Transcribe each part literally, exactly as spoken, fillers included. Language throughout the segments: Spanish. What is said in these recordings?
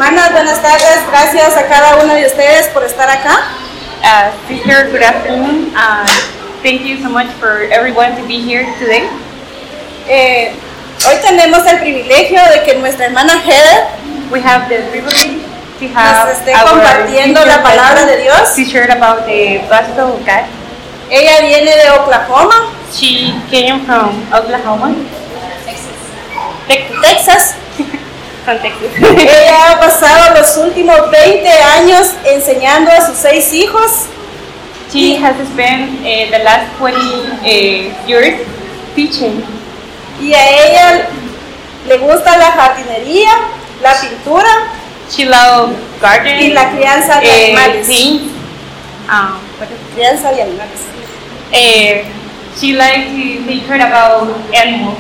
hermanas, buenas tardes. Gracias a cada uno de ustedes por estar acá. Uh, sister, good afternoon. Uh, thank you so much for everyone to be here today. Eh, hoy tenemos el privilegio de que nuestra hermana Heather We have the privilege to have nos esté our compartiendo la palabra de Dios. to share about the gospel of God. Ella viene de Oklahoma, She came from Oklahoma, Texas. Texas. From Texas. Ella ha pasado los últimos veinte años enseñando a sus seis hijos. She has spent uh, the last twenty uh, years teaching. Y a ella le gusta la jardinería, la pintura She loves gardening, y la crianza de uh, animales. paint. Um, what is Crianza de animales. Uh, she likes to be heard about animals.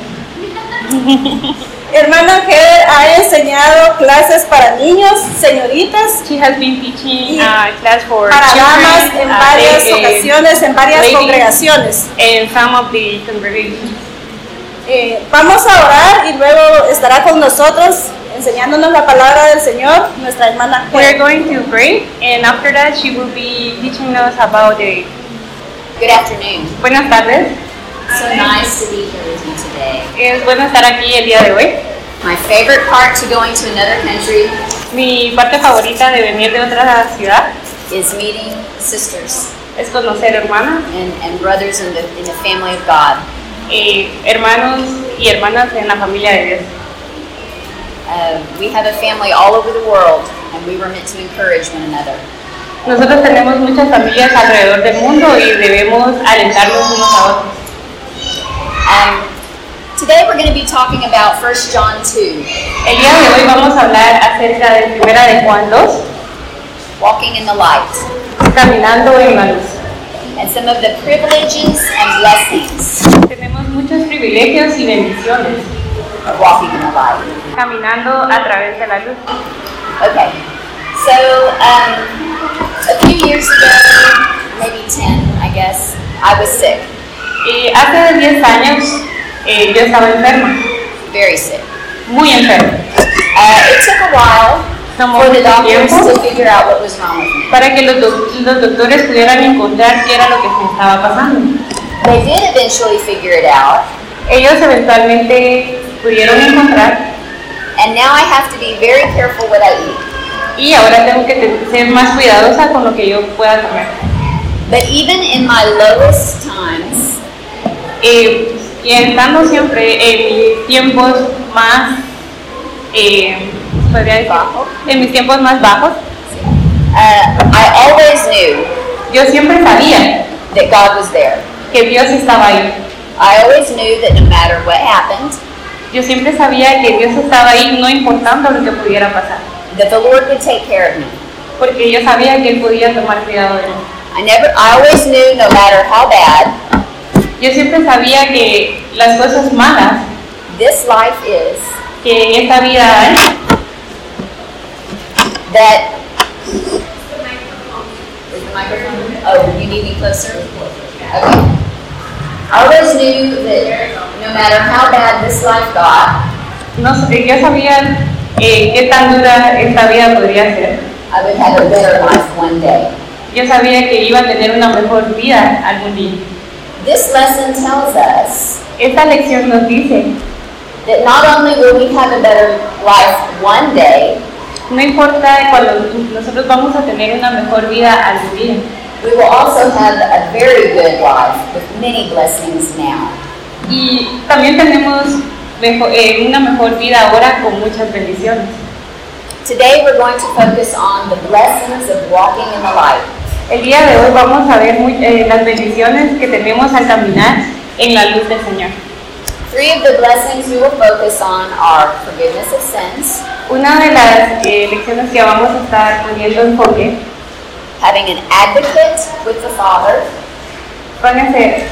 Hermana Heather ha enseñado clases para niños, señoritas, She has been teaching uh, class for para damas children en uh, varias eh, ocasiones, en varias ladies, congregaciones. and some of the congregations. Eh, vamos a orar y luego estará con nosotros enseñándonos la palabra del Señor, nuestra hermana We are Heather. going to pray, and after that, she will be teaching us about the. Good afternoon. Buenas tardes. So nice to be here with you today. Es bueno estar aquí el día de hoy. My favorite part to going to another country Mi parte favorita de venir de otra ciudad is meeting sisters es conocer hermanas, and, and brothers in the, in the family of God. eh, hermanos y hermanas en la familia de Dios. Uh, we have a family all over the world, and we were meant to encourage one another. Nosotros tenemos muchas familias alrededor del mundo y debemos alentarnos unos a otros. Um, today we're going to be talking about First John two, El día de hoy vamos a hablar acerca de Primera de Juan dos, walking in the light, caminando en la luz. and some of the privileges and blessings Tenemos muchos privilegios y bendiciones of walking in the light. caminando a través de la luz. Okay, so um, a few years ago, maybe ten, I guess, I was sick, Y hace diez años eh, yo estaba enferma, very sick. muy enferma. Uh, it took a while Tomó for the mucho doctors tiempo to figure out what was wrong with me. para que los, doc- los doctores pudieran encontrar qué era lo que me estaba pasando. They did eventually figure it out, Ellos eventualmente pudieron encontrar and now I have to be very careful what I eat. y ahora tengo que te- ser más cuidadosa con lo que yo pueda comer. But even in my lowest times, Eh, y estando siempre en mis tiempos más, eh, podría decir, Bajo. en mis tiempos más bajos, uh, I always knew yo siempre sabía that God was there. que Dios estaba ahí. I always knew that no matter what happened, Yo siempre sabía que Dios estaba ahí, no importando lo que pudiera pasar, that the Lord would take care of me. porque yo sabía que Él podía tomar cuidado de mí. I never, I always knew no matter how bad Yo siempre sabía que las cosas malas this life is, que en esta vida hay, that. Is the microphone? Oh, you need me closer? Okay. I always knew that no matter how bad this life got, no sé, yo sabía eh, qué tan dura esta vida podría ser. I would have a better life one day. Yo sabía que iba a tener una mejor vida algún día. This lesson tells us Esta lección nos dice, that not only will we have a better life one day, no importa cuando nosotros vamos a tener una mejor vida algún día, we will also have a very good life with many blessings now. y también tenemos mejo- eh, una mejor vida ahora con muchas bendiciones. Today we're going to focus on the blessings of walking in the light. El día de hoy vamos a ver muy- eh, las bendiciones que tenemos al caminar en la luz del Señor. Three of the blessings we will focus on are forgiveness of sins, Una de las eh, lecciones que vamos a estar poniendo enfoque having an advocate with the Father, van a ser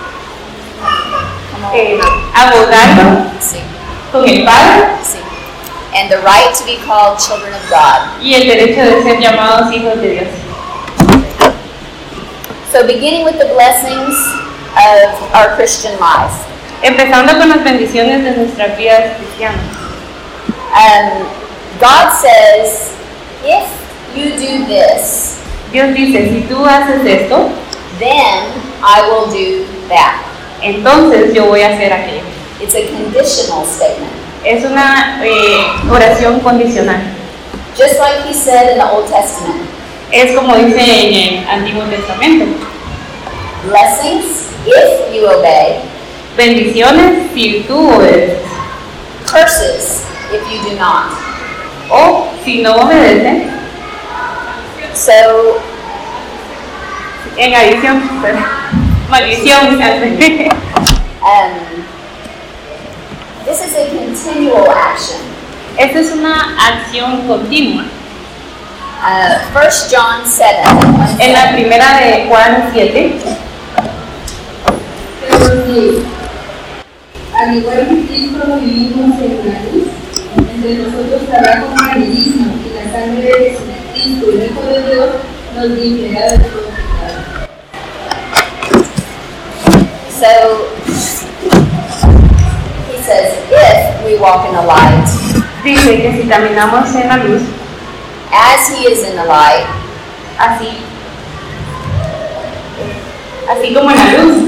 eh, abogando see, con el Padre see, and the right to be called children of God. y el derecho de ser llamados hijos de Dios. So beginning with the blessings of our Christian life. Empezando con las bendiciones de nuestras vidas cristianas. Um, God says, if you do this, Dios dice, si tú haces esto, then I will do that. entonces yo voy a hacer aquello. It's a conditional statement. Es una eh, oración condicional. Just like he said in the Old Testament. Es como dice en el Antiguo Testamento. Blessings if you obey. Bendiciones si tú obedeces. Curses if you do not. O si no obedeces, So, en adición, maldición. um, this is a continual action. Esta es una acción continua. Uh, First John seven. En la primera de Juan siete, Pero sí, al igual que Cristo lo vivimos en la luz, entre nosotros habrá compañerismo y la sangre de Cristo, el Hijo de Dios, nos limpiará de todo pecado. So, he says, if we walk in the light, dice que si caminamos en la luz, as he is in the light, así, así como en la luz.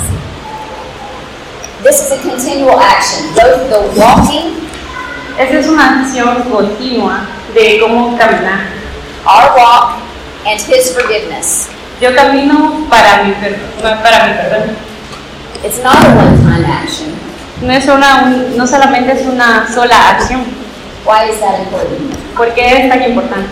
this is a continual action. Both the walking, Esa es una acción continua de cómo caminar. our walk, and his forgiveness. Yo camino para mi, per- para mi perdón. It's not a one-time action. No, es una, un- no solamente es una sola acción. Why is that important? ¿Por qué es tan importante?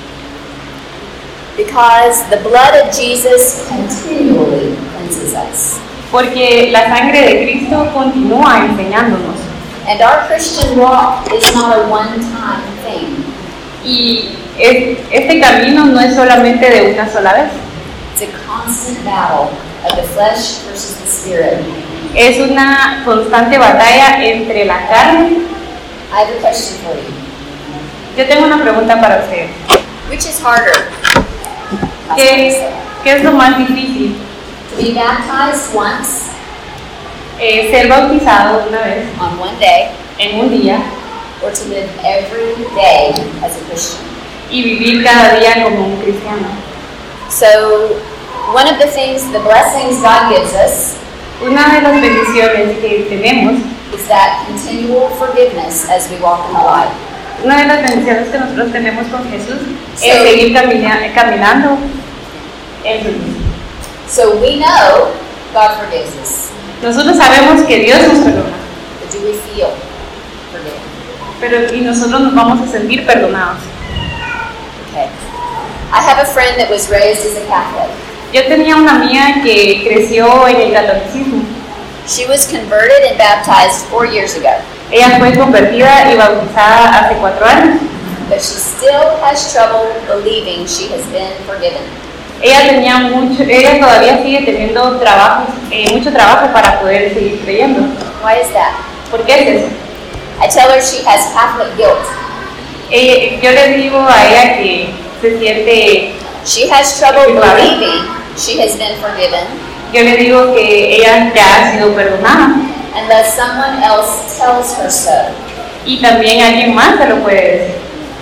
Because the blood of Jesus continually cleanses us. Porque la sangre de Cristo continúa enseñándonos. And our Christian walk is not a one-time thing. Y es- este camino no es solamente de una sola vez. It's a constant battle of the flesh versus the spirit. Es una constante batalla entre la carne. I have a question for you. Yo tengo una pregunta para ustedes. Which is harder? ¿Qué, qué es lo más difícil? To be baptized once Eh, ¿Ser bautizado una vez on one day en un día or to live every day as a Christian? y vivir cada día como un cristiano? So, one of the things, the blessings God gives us Una de las bendiciones que tenemos, is that continual forgiveness as we walk in the light. una de las bendiciones que nosotros tenemos con Jesús Sí. es seguir camina- caminando en su luz. So we know God forgives us, Nosotros sabemos que Dios nos perdona, but do we feel forgiven? pero y nosotros nos vamos a sentir perdonados. Okay. I have a friend that was raised as a Catholic. Yo tenía una amiga que creció en el catolicismo. She was converted and baptized four years ago, Ella fue convertida y bautizada hace cuatro años. but she still has trouble believing she has been forgiven. Ella tenía mucho, ella todavía sigue teniendo trabajo, eh, mucho trabajo para poder seguir creyendo. Why is that? ¿Por qué es eso? I tell her she has Catholic guilt. Ella- yo le digo a ella que se siente, She has trouble Culpable. believing she has been forgiven yo le digo que ella ya ha sido perdonada unless someone else tells her so. y también alguien más se lo puede decir.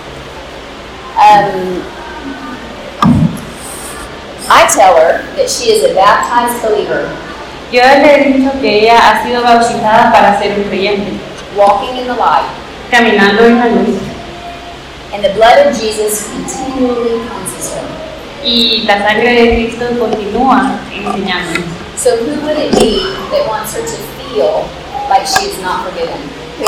Um, I tell her that she is a baptized believer, Yo le he dicho que ella ha sido bautizada para ser un creyente, walking in the light, caminando en la luz, and the blood of Jesus continually cleanses her. y la sangre de Cristo continúa enseñándonos. So who would it be that wants her to feel like she is not forgiven? Who?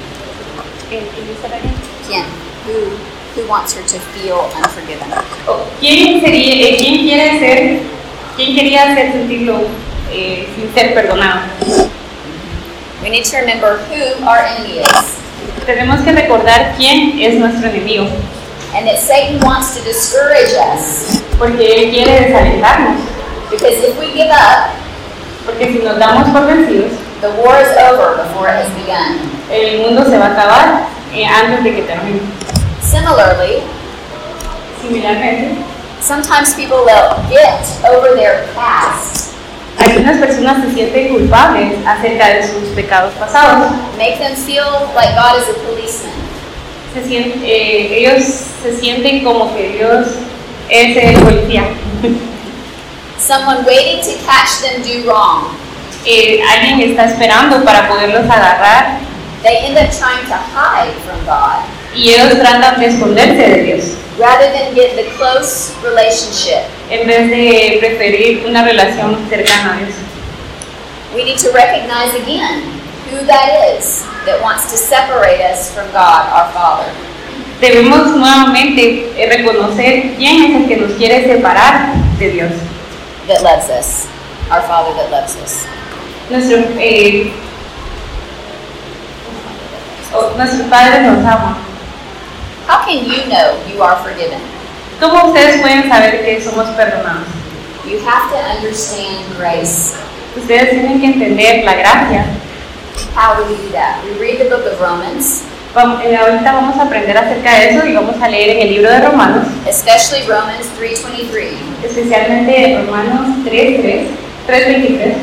Quién? Who? Who wants her to feel unforgiven? ¿Quién sería, eh, quién quiere ser, quién quería hacer sentirlo eh, sin ser perdonado? We need to remember who our enemy is, Tenemos que recordar quién es nuestro enemigo, and that Satan wants to discourage us. porque él quiere desalentarnos, Because if we give up, porque si nos damos por vencidos, the war is over before it has begun. el mundo se va a acabar eh, antes de que termine. Similarly, Similarmente, sometimes people will get over their past, algunas personas se sienten culpables acerca de sus pecados pasados, make them feel like God is a policeman. se sienten, eh, ellos se sienten como que Dios es el policía. Someone waiting to catch them do wrong. Eh, alguien está esperando para poderlos agarrar They end up trying to hide from God y ellos tratan de esconderse de Dios rather than get the close relationship. en vez de preferir una relación cercana a Dios. We need to recognize again who that is that wants to separate us from God, our Father. Debemos nuevamente eh, reconocer quién es el que nos quiere separar de Dios. That loves us, our Father that loves us. Nuestro, eh, oh, nuestro Padre nos ama. How can you know you are forgiven? ¿Cómo ustedes pueden saber que somos perdonados? You have to understand grace. Ustedes tienen que entender la gracia. How do we do that? We read the book of Romans, Vamos, eh, ahorita vamos a aprender acerca de eso y vamos a leer en el libro de Romanos, especially Romans three twenty-three. especialmente Romanos tres tres, tres veintitrés.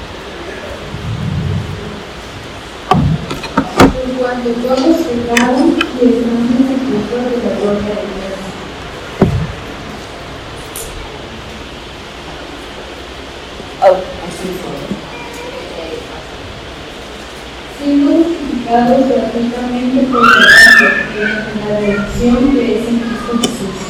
Cuando todos pecaron y estamos sepultados de la gloria de Dios. Oh, I'm twenty-four. Siendo justificados gratuitamente por su gracia, en la redención que es en Cristo Jesús.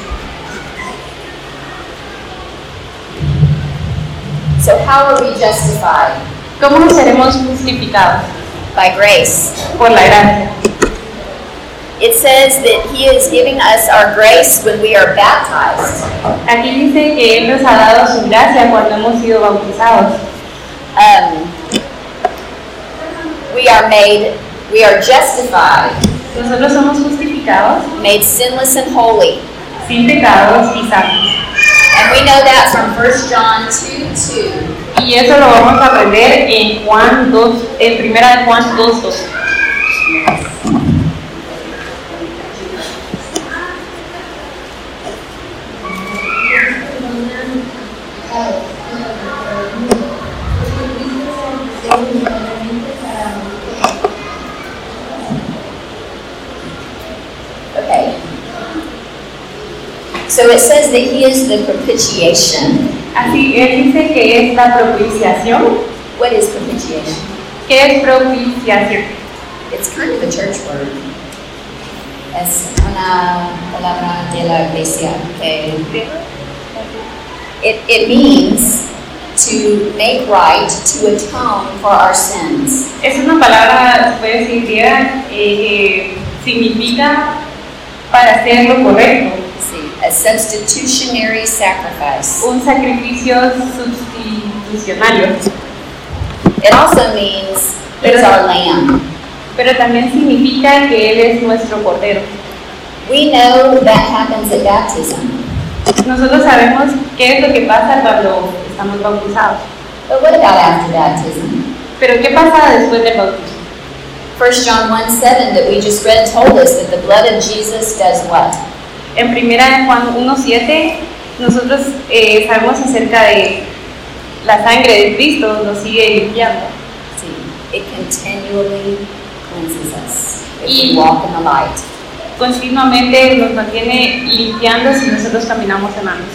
So how are we justified? ¿Cómo seremos justificados? By grace. Por la gracia. It says that He is giving us our grace when we are baptized. Aquí dice que Él nos ha dado su gracia cuando hemos sido bautizados. Um, we are made, we are justified, Nosotros somos justificados, made sinless and holy. sin pecados y santos. And we know that from First John two two. Y eso lo vamos a aprender en Juan dos, en primera de Juan dos dos. Okay. So it says that He is the propitiation. Así, Él dice que es la propiciación. What is propitiation? ¿Qué es propiciación? It's kind of a church word. Es una palabra de la iglesia. Okay. It, it means to make right, to atone for our sins. Es una palabra, se puede decir griega, eh, que significa para hacer lo correcto. See, a substitutionary sacrifice. Un sacrificio sustitucionario. It also means He's our lamb. Pero también significa que Él es nuestro cordero. We know that happens at baptism. Nosotros sabemos qué es lo que pasa cuando estamos bautizados. But what about after baptism? Pero ¿qué pasa después del bautismo? First John one seven that we just read told us that the blood of Jesus does what? En primera de Juan uno siete, nosotros eh, sabemos acerca de la sangre de Cristo, nos sigue limpiando. See, it continually cleanses us if Y- we walk in the light. Continuamente nos mantiene limpiando si nosotros caminamos en la luz.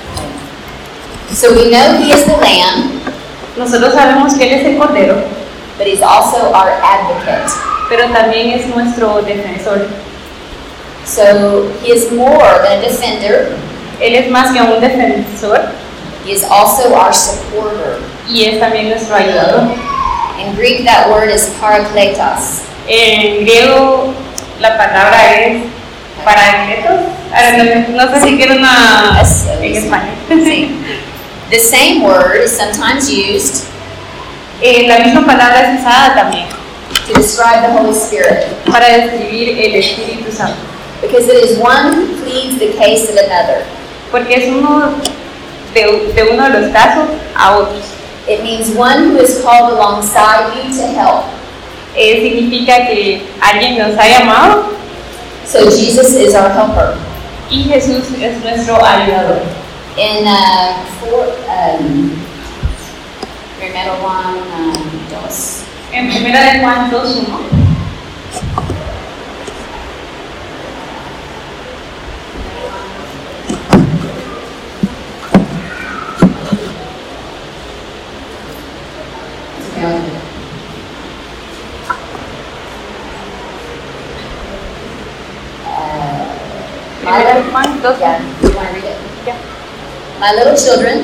So we know He is the Lamb, Nosotros sabemos que Él es el cordero, but He's also our advocate. pero también es nuestro defensor. So He is more than a defender. Él es más que un defensor He is also our supporter. y es también nuestro ayudador. In Greek, that word is parakletos. En griego la palabra es paracletos. Ahora, no, no sé si quiero una Eso en es. español. Sí. The same word is sometimes used Eh, la misma palabra es usada también to describe the Holy Spirit para describir el Espíritu Santo, because it is one who pleads the case of another. porque es uno de, de uno de los casos a otros. It means one who is called alongside you to help. Eh, significa que alguien nos ha llamado So Jesus is our helper. y Jesús es nuestro ayudador. In uh, four, um, primero Juan um, dos. En primera de Juan dos uno, My Primera little, Juan dos. yeah, you want to read it? Ya. My little children,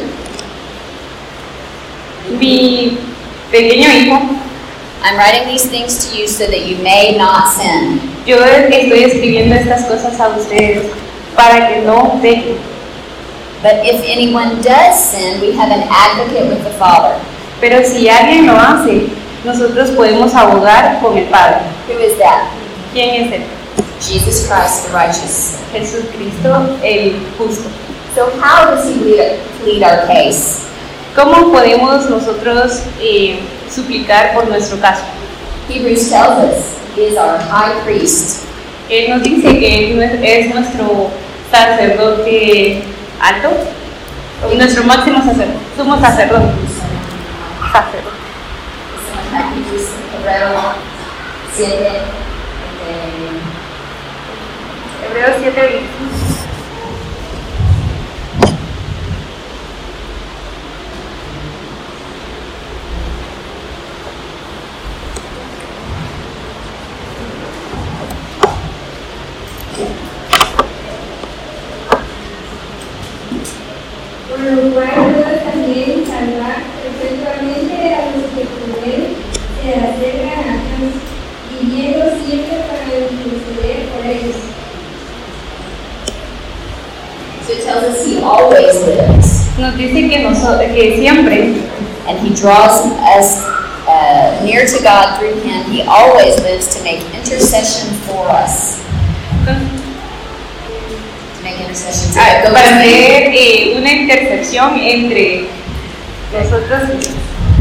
Mi pequeño hijo, I'm writing these things to you so that you may not sin. yo estoy escribiendo estas cosas a ustedes para que no pequen. But if anyone does sin, we have an advocate with the Father. Pero si alguien lo hace, nosotros podemos abogar con el Padre. Who is that? ¿Quién es él? Jesus Christ, the righteous. Jesucristo el justo. So how does he plead, plead our case? ¿Cómo podemos nosotros eh, suplicar por nuestro caso? Hebrews tells us he is our high priest. Él nos dice que él es nuestro sacerdote alto, o nuestro máximo sacerdote, sumo sacerdote. Sacerdote. Hebrews Hebreo siete, Hebreos siete veinticinco. Por lo cual puede también salvar efectivamente a los que con él se acercan a Dios, viviendo siempre para interceder por ellos. So it tells us he always lives, Nos dice que, nosotros, que siempre, and he draws us uh, near to God through him. He always lives to make intercession for us. To make intercession. So ah, that goes para with- hacer eh, una intercepción entre nosotros y Dios.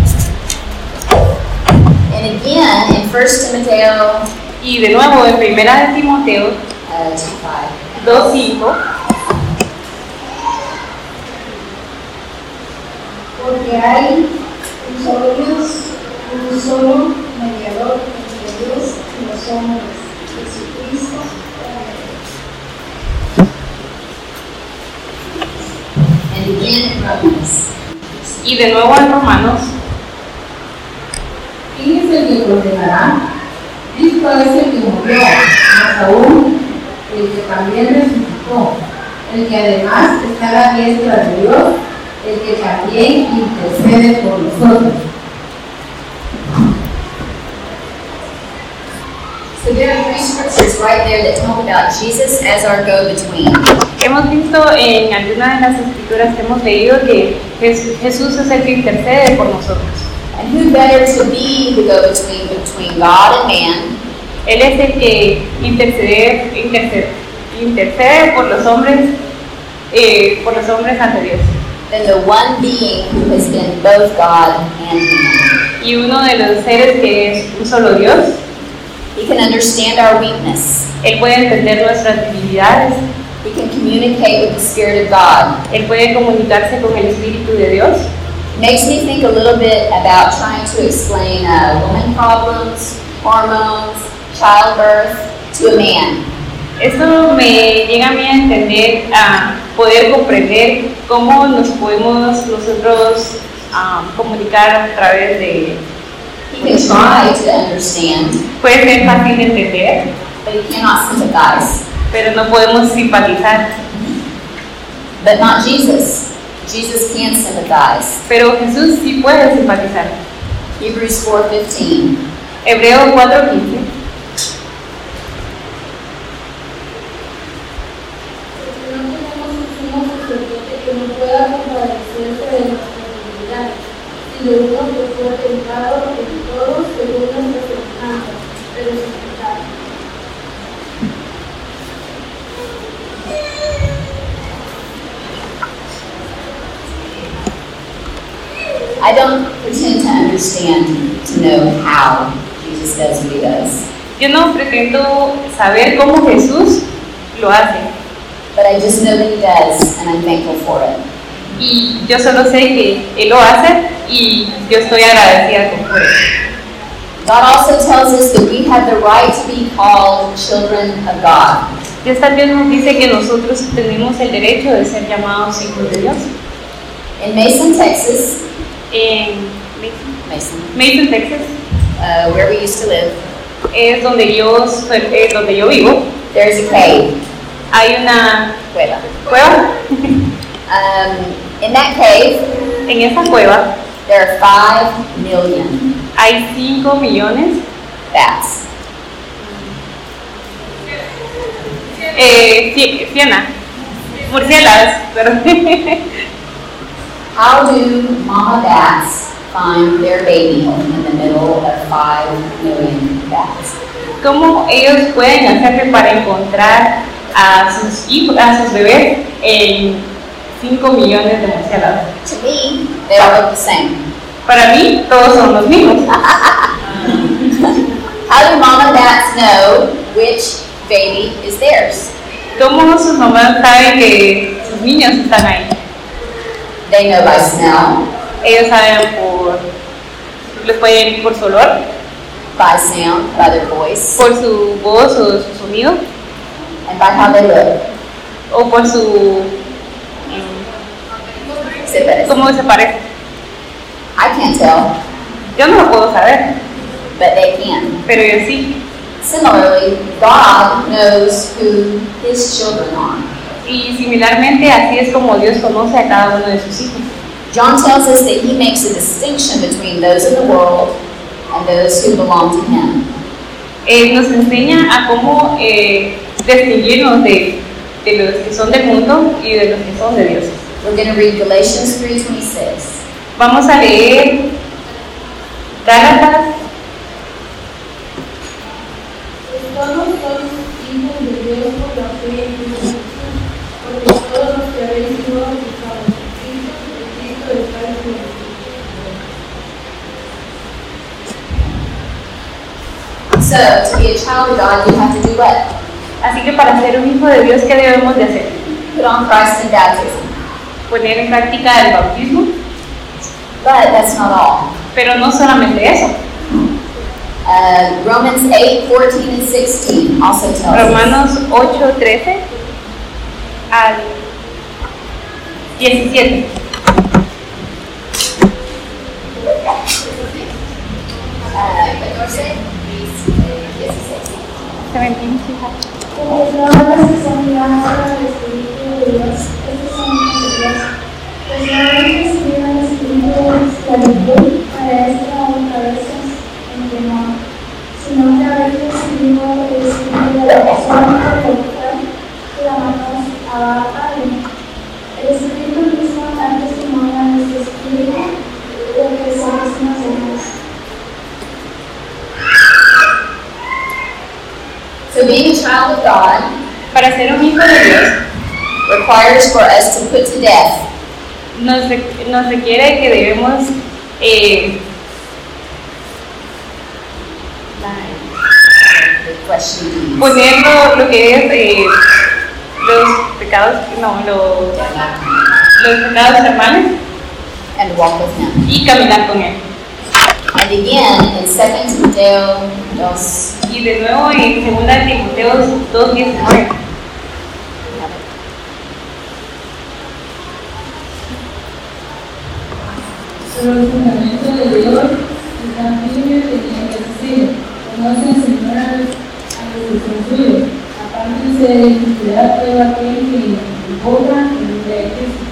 And again, in First Timothy uh, Y de nuevo, en primera de Timoteo two five, dos cinco, Porque hay un solo Dios, un solo mediador entre Dios y los hombres, Jesucristo. and again in Romans. y de nuevo en Romanos, ¿Quién es el que condenará? Cristo es el que murió, más aún el que también resucitó, el que además está a la diestra de Dios, el que también intercede por nosotros. So there are three scriptures right there that talk about Jesus as our go-between. hemos visto en algunas de las escrituras que hemos leído que Jes- Jesús es el que intercede por nosotros. And who better to be the go-between between God and man Él es el que intercede, intercede, intercede por los hombres, eh, por los hombres ante Dios. than the one being who has been both God and man. Y uno de los seres que es un solo Dios, He can understand our weakness. Él puede entender nuestras debilidades, He can communicate with the Spirit of God. Él puede comunicarse con el Espíritu de Dios. Makes me think a little bit about trying to explain uh, woman problems, hormones, childbirth to a man. Esto me llega a mí a entender, a poder comprender cómo nos podemos nosotros ah, comunicar a través de... He can try to understand, Puede ser fácil de entender, but he cannot sympathize. pero no podemos simpatizar. But not Jesus. Jesus can sympathize. Pero Jesús sí puede simpatizar. Hebrews four fifteen. Hebreos cuatro quince. Porque no tenemos un sumo sacerdote que no pueda compadecerse de nuestras debilidades, sino uno que fue tentado en todo según nuestra semejanza, pero sin pecado. I don't pretend to understand to know how Jesus does what he does, Yo no pretendo saber cómo Jesús lo hace. but I just know that he does, and I'm thankful for it. Y yo solo sé que Él lo hace y yo estoy agradecida por él. God also tells us that we have the right to be called children of God. Dios también nos dice que nosotros tenemos el derecho de ser llamados hijos de Dios. In Mason, Texas, En Mason, Mason, Texas, uh, where we used to live, es donde yo, soy- es donde yo vivo. there's a cave. hay una cueva. cueva. Um, in that cave, En esa cueva there are five million hay cinco millones bats. eh, cie- ciena, murciélagos, perdón. How do mama bats find their baby in the middle of five million bats? ¿Cómo ellos pueden hacerle para encontrar a sus hijos, a sus bebés en cinco millones de murciélagos? To me, they all look the same. Para mí, todos son los mismos. How do mama bats know which baby is theirs? ¿Cómo sus mamás saben que sus niños están ahí? They know by smell, Ellos saben por, los pueden ir por su olor, by sound, by their voice, por su voz o su sonido, and by how they look. o por su, Se parece. cómo se parece. I can't tell, Yo no lo puedo saber, but they can. pero yo sí. Similarly, God knows who His children are. Y similarmente, así es como Dios conoce a cada uno de sus hijos. John tells us that He makes a distinction between those in the world and those who belong to Him. Eh, nos enseña a cómo eh, distinguirnos de, de los que son del mundo y de los que son de Dios. We're going to read Galatians three twenty-six. Vamos a leer Gálatas. Todos sois hijos de Dios por la fe en Cristo Jesús, porque todos los que habéis sido bautizados en Cristo, en Cristo estáis juntos. So, to be a child of God, you have to do what? Así que para ser un hijo de Dios, ¿qué debemos de hacer? Put on Christ in baptism. Poner en práctica el bautismo, But that's not all. pero no solamente eso. Uh, Romans eight fourteen and sixteen also tells us. Romanos ocho, trece al diecisiete. Uh, catorce, dieciséis. seventeen, sí. Porque todas las que son guiadas al Espíritu de Dios, estos son hijos de Dios. Pues no habéis recibido el Espíritu de esclavitud para esta cabezas en temor, sino que habéis recibido el Espíritu de adopción por el cual clamamos Abba Padre. El Espíritu mismo da testimonio a nuestro espíritu de que somos unos hijos. So being a child of God Para ser un hijo de Dios, requires for us to put to death nos, re- nos requiere que debemos eh, the question deeds. poner lo, lo que es eh, los pecados, no, lo- los pecados hermanos And walk with Him. y caminar con Él. And again, in Second Timoteo dos, Y de nuevo en segunda de Timoteo dos diecinueve. Pero el fundamento de Dios está firme teniendo el cielo. Conocen, Señor, a los a los que son suyos. Apártense de iniquidad todo aquel que invoca el nombre de Cristo.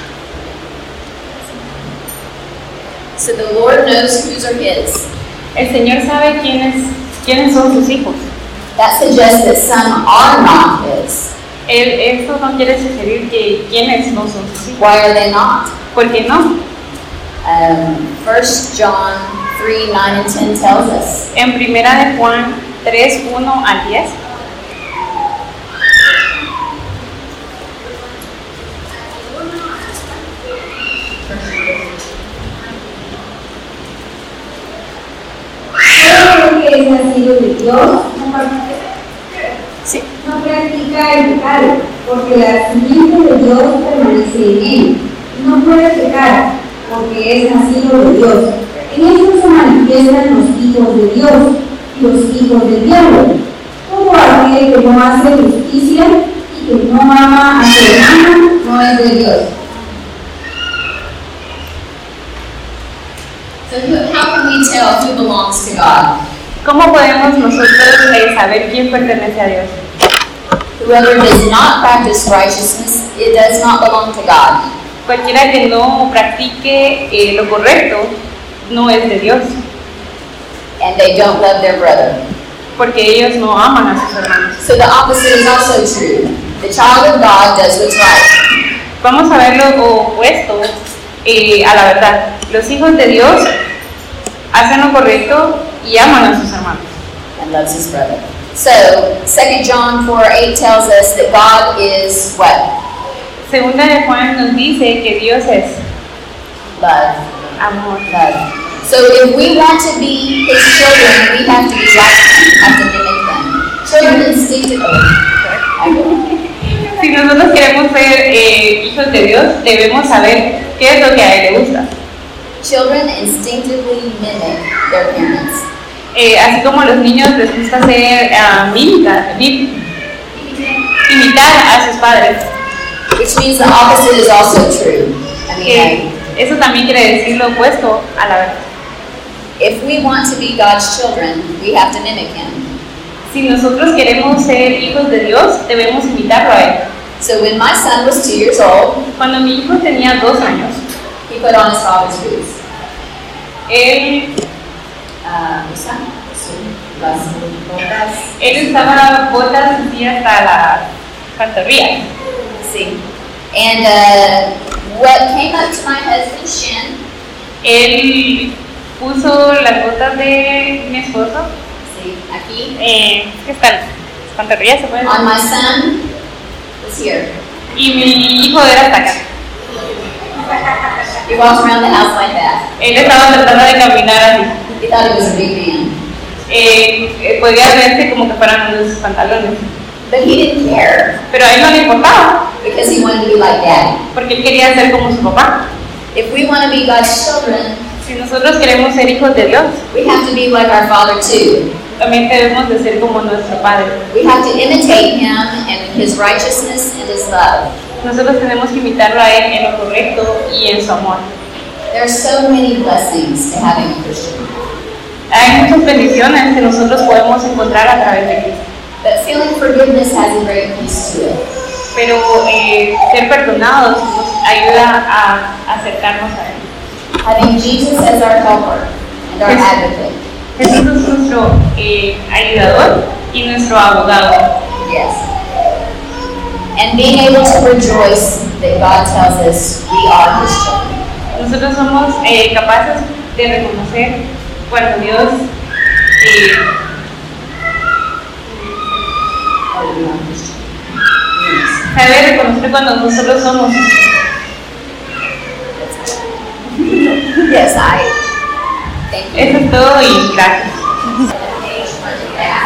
so the Lord knows whose are His. El Señor sabe quiénes, quiénes son sus hijos. That suggests that some are not His. Él, esto no quiere sugerir que quiénes no son sus hijos. Why are they not? ¿Por qué no? Um, First John three nine and ten tells us. En primera de Juan tres, uno al diez. Todo lo que es nacido de Dios no practica, Sí. no practica el pecado, porque la simiente de Dios permanece en él. No puede pecar, porque es nacido de Dios. En esto se manifiestan los hijos de Dios y los hijos del diablo. Todo aquel que no hace justicia y que no ama a su hermano no es de Dios. So who, how can we tell who belongs to God? ¿Cómo podemos nosotros eh, saber quién pertenece a Dios? Whoever does not practice righteousness, it does not belong to God. Cualquiera que no practique eh, lo correcto no es de Dios, And they don't love their brother. porque ellos no aman a sus hermanos. So the opposite is also true. The child of God does what's right. Vamos a ver lo opuesto eh, a la verdad. Los hijos de Dios hacen lo correcto y aman a sus hermanos. And loves his brother. So, Second John four eight tells us that God is what? Segunda de Juan nos dice que Dios es Love. amor. Love. So if we want to be his children, we have to be like him, have to mimic them. Children instinctively. Si nosotros queremos ser eh, hijos de Dios, debemos saber qué es lo que a Él le gusta. Children instinctively mimic their parents. Eh, así como a los niños les gusta hacer uh, mímica, mim- imitar a sus padres. Which means the opposite is also true. I mean, Que eso también quiere decir lo opuesto a la verdad. if we want to be God's children, we have to mimic him. Si nosotros queremos ser hijos de Dios, debemos imitarlo a Él. So when my son was two years old, Cuando mi hijo tenía dos años, he put on his father's boots. él, Uh, usa su- las botas. él usaba botas así hasta las pantorrillas. See. And uh, what came up to my husband's shin, Él puso las botas de mi esposo, see, aquí, eh, ¿qué están? Las pantorrillas se pueden on my son was here. y mi hijo era hasta acá. He walked around the house like that. Él estaba tratando de caminar así. He thought he was a big man. Eh, eh, podía verse como que fueran los pantalones, But he didn't care pero a él no le importaba, because he wanted to be like daddy. porque él quería ser como su papá. If we want to be God's children, Si nosotros queremos ser hijos de Dios, we have to be like our Father too. también debemos de ser como nuestro Padre. We have to imitate him in his righteousness and his love. Nosotros tenemos que imitarlo a Él en lo correcto y en su amor. There are so many blessings to having a Christian. Hay muchas bendiciones que nosotros podemos encontrar a través de Cristo, But feeling forgiveness has a great piece to it. pero eh, ser perdonados nos ayuda a acercarnos a Él. Having Jesus as our helper and our Yes. advocate. Jesús es nuestro eh, ayudador y nuestro abogado. Yes. And being able to rejoice that God tells us we are his children. Nosotros somos eh, capaces de reconocer cuando Dios eh, Oh, we are his children. sabe reconocer cuando nosotros somos. Yes, I. Thank you. Eso es todo y gracias.